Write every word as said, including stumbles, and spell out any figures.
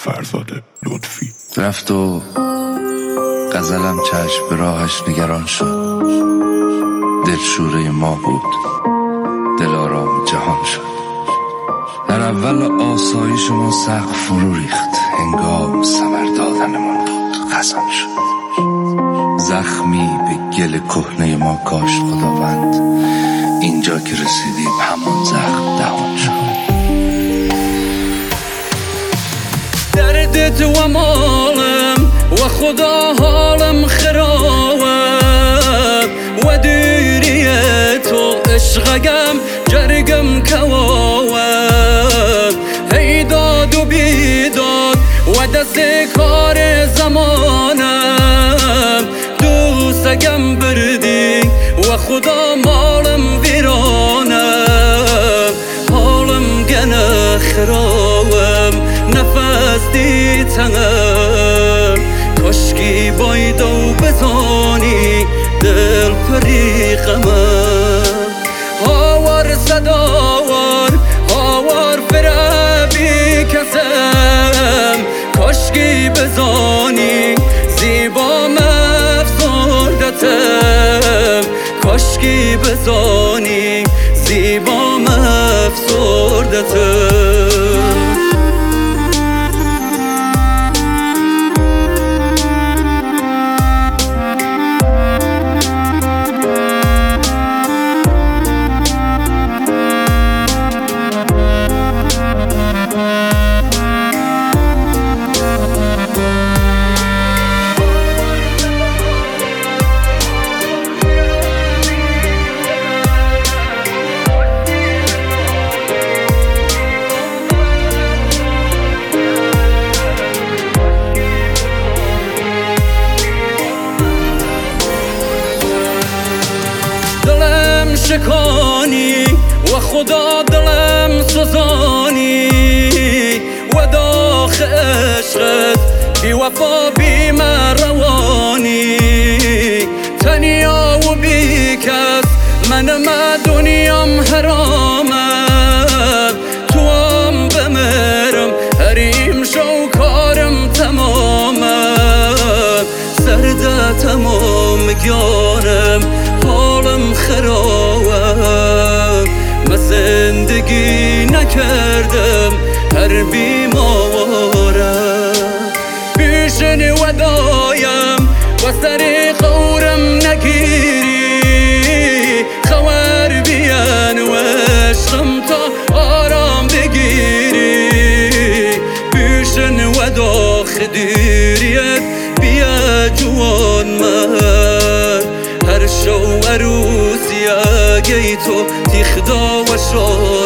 فرزاد لطفی. رفت و غزلم چشم به راهش نگران شد. دلشوره ما بود، دل آرام جهان شد. در اول آسایش ما سقف فرو ریخت، هنگام ثمر دادنمان بود خزان شد. زخمی به گل کهنه ما کاشت خداوند، اینجا که رسیدیم همان زخم دهان شد. درد تو مالم و خدا حالم خرابه و دیری تو عشقم جرگم کواه. هی داد و بیداد و دست کار زمانم دوستگم بردی و خدا مالم ویرانم. حالم گنه خرابم نفس دیتنم، کاشکی باید و بزانی دل پریقمم. هاوار صداوار هاوار فرابی کسم، کاشکی بزانی زیبا مفسردتم. کاشکی بزانی زیبا مفسردتم. دلم شکانی و خدا دلم سوزانی و داخل عشقت بی وفا بی روانی. تنیا و بی کس من ما دنیام حرامم، تو هم بمیرم حریم شو کارم تمامم. سرده تمام گیانم حالم خرابم، من زندگی نکردم هر بیمارم. پیشن ودایم و سر خورم نگیری، خبر بیان و عشقم تا آرام بگیری. پیشن ودا خدیریت بیا جوان من، هر شو عروسی اگه تو تیخدا و شو